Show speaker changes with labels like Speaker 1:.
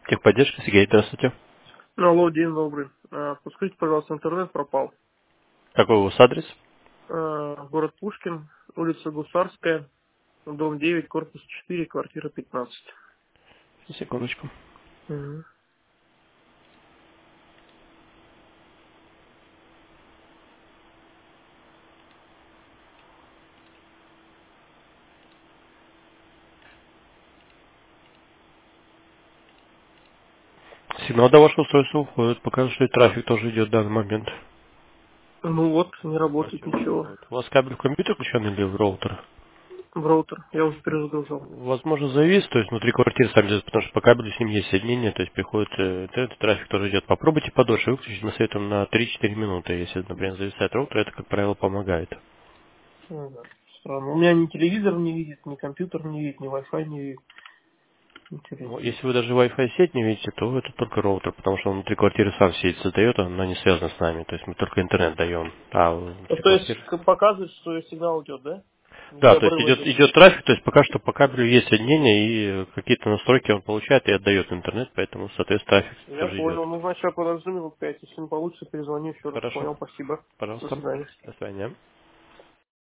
Speaker 1: Техподдержка, Сергей, здравствуйте.
Speaker 2: Алло, день добрый. Подскажите, пожалуйста, интернет пропал.
Speaker 1: Какой у вас адрес?
Speaker 2: Город Пушкин, улица Гусарская, дом 9, корпус 4, квартира 15.
Speaker 1: Секундочку.
Speaker 2: Мгм.
Speaker 1: Сигнал до вашего устройства уходит. Показывает, что и трафик тоже идет в данный момент.
Speaker 2: Ну вот, не работает
Speaker 1: Давайте
Speaker 2: ничего.
Speaker 1: вот. У вас кабель в компьютер включен или в роутер?
Speaker 2: В роутер. Я уже перезагружал.
Speaker 1: Возможно, завис, то есть внутри квартиры сам идет, потому что по кабелю с ним есть соединение, то есть приходит интернет, и трафик тоже идет. Попробуйте подольше выключить, мы советуем на 3-4 минуты. Если, например, зависает роутер, это, как правило, помогает.
Speaker 2: Ага. Странно. У меня ни телевизор не видит, ни компьютер не видит, ни Wi-Fi не видит.
Speaker 1: Ну,
Speaker 2: Интересно.
Speaker 1: если вы даже Wi-Fi сеть не видите, то это только роутер, потому что он внутри квартиры сам сеть создает, она не связана с нами, то есть мы только интернет даем. А
Speaker 2: Ну,
Speaker 1: внутри
Speaker 2: то есть
Speaker 1: квартиры.
Speaker 2: показывает, что сигнал идет, да? Где
Speaker 1: Да, то есть
Speaker 2: обрыва
Speaker 1: идет,
Speaker 2: нет.
Speaker 1: идет трафик, то есть пока что по кабелю есть соединение и какие-то настройки он получает и отдает в интернет, поэтому, соответственно, трафик
Speaker 2: Я
Speaker 1: тоже идет.
Speaker 2: понял. Ну, значит, я подожду минут 5. Если не получится, перезвоню еще раз.
Speaker 1: Хорошо.
Speaker 2: Понял, спасибо. До
Speaker 1: Пожалуйста.
Speaker 2: свидания.
Speaker 1: До свидания.